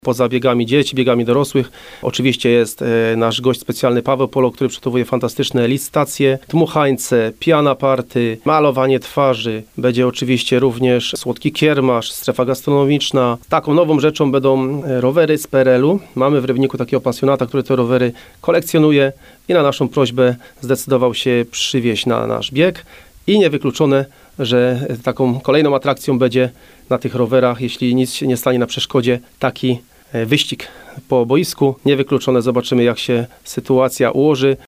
Poza biegami dzieci, biegami dorosłych, oczywiście jest nasz gość specjalny Paweł Polo, który przygotowuje fantastyczne licytacje, dmuchańce, piana party, malowanie twarzy. Będzie oczywiście również słodki kiermasz, strefa gastronomiczna. Taką nową rzeczą będą rowery z PRL-u. Mamy w Rybniku takiego pasjonata, który te rowery kolekcjonuje i na naszą prośbę zdecydował się przywieźć na nasz bieg. I niewykluczone, że taką kolejną atrakcją będzie na tych rowerach, jeśli nic się nie stanie na przeszkodzie, taki wyścig po boisku. Niewykluczone, zobaczymy jak się sytuacja ułoży.